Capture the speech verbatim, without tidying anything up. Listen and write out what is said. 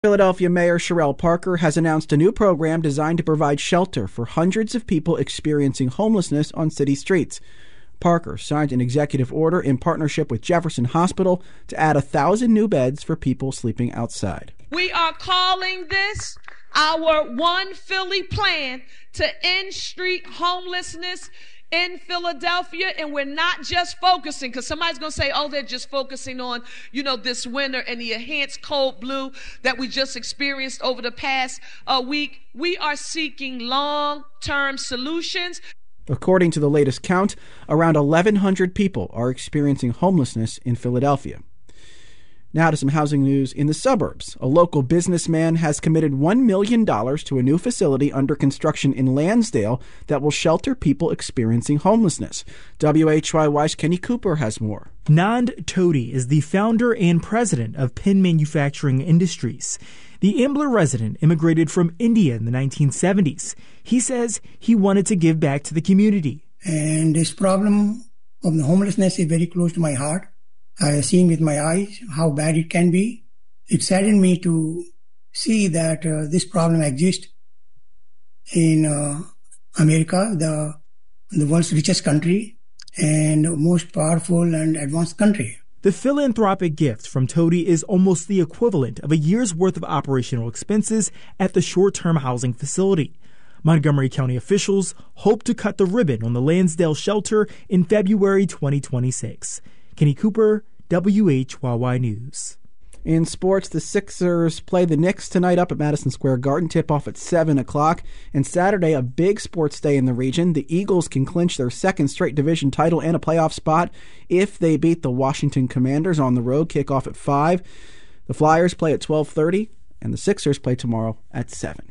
Philadelphia Mayor Cherelle Parker has announced a new program designed to provide shelter for hundreds of people experiencing homelessness on city streets. Parker signed an executive order in partnership with Jefferson Hospital to add a thousand new beds for people sleeping outside. We are calling this our One Philly plan to end street homelessness in Philadelphia, and we're not just focusing, because somebody's going to say, oh, they're just focusing on, you know, this winter and the enhanced cold blue that we just experienced over the past uh, week. We are seeking long-term solutions. According to the latest count, around eleven hundred people are experiencing homelessness in Philadelphia. Now to some housing news in the suburbs. A local businessman has committed one million dollars to a new facility under construction in Lansdale that will shelter people experiencing homelessness. W H Y Y's Kenny Cooper has more. Nand Todi is the founder and president of Pin Manufacturing Industries. The Ambler resident immigrated from India in the nineteen seventies. He says he wanted to give back to the community. And this problem of the homelessness is very close to my heart. I have seen with my eyes how bad it can be. It saddened me to see that uh, this problem exists in uh, America, the, the world's richest country and most powerful and advanced country. The philanthropic gift from Todi is almost the equivalent of a year's worth of operational expenses at the short-term housing facility. Montgomery County officials hope to cut the ribbon on the Lansdale shelter in February twenty twenty-six. Kenny Cooper, W H Y Y News. In sports, the Sixers play the Knicks tonight up at Madison Square Garden, tip-off at seven o'clock. And Saturday, a big sports day in the region. The Eagles can clinch their second straight division title and a playoff spot if they beat the Washington Commanders on the road, kickoff at five. The Flyers play at twelve thirty, and the Sixers play tomorrow at seven.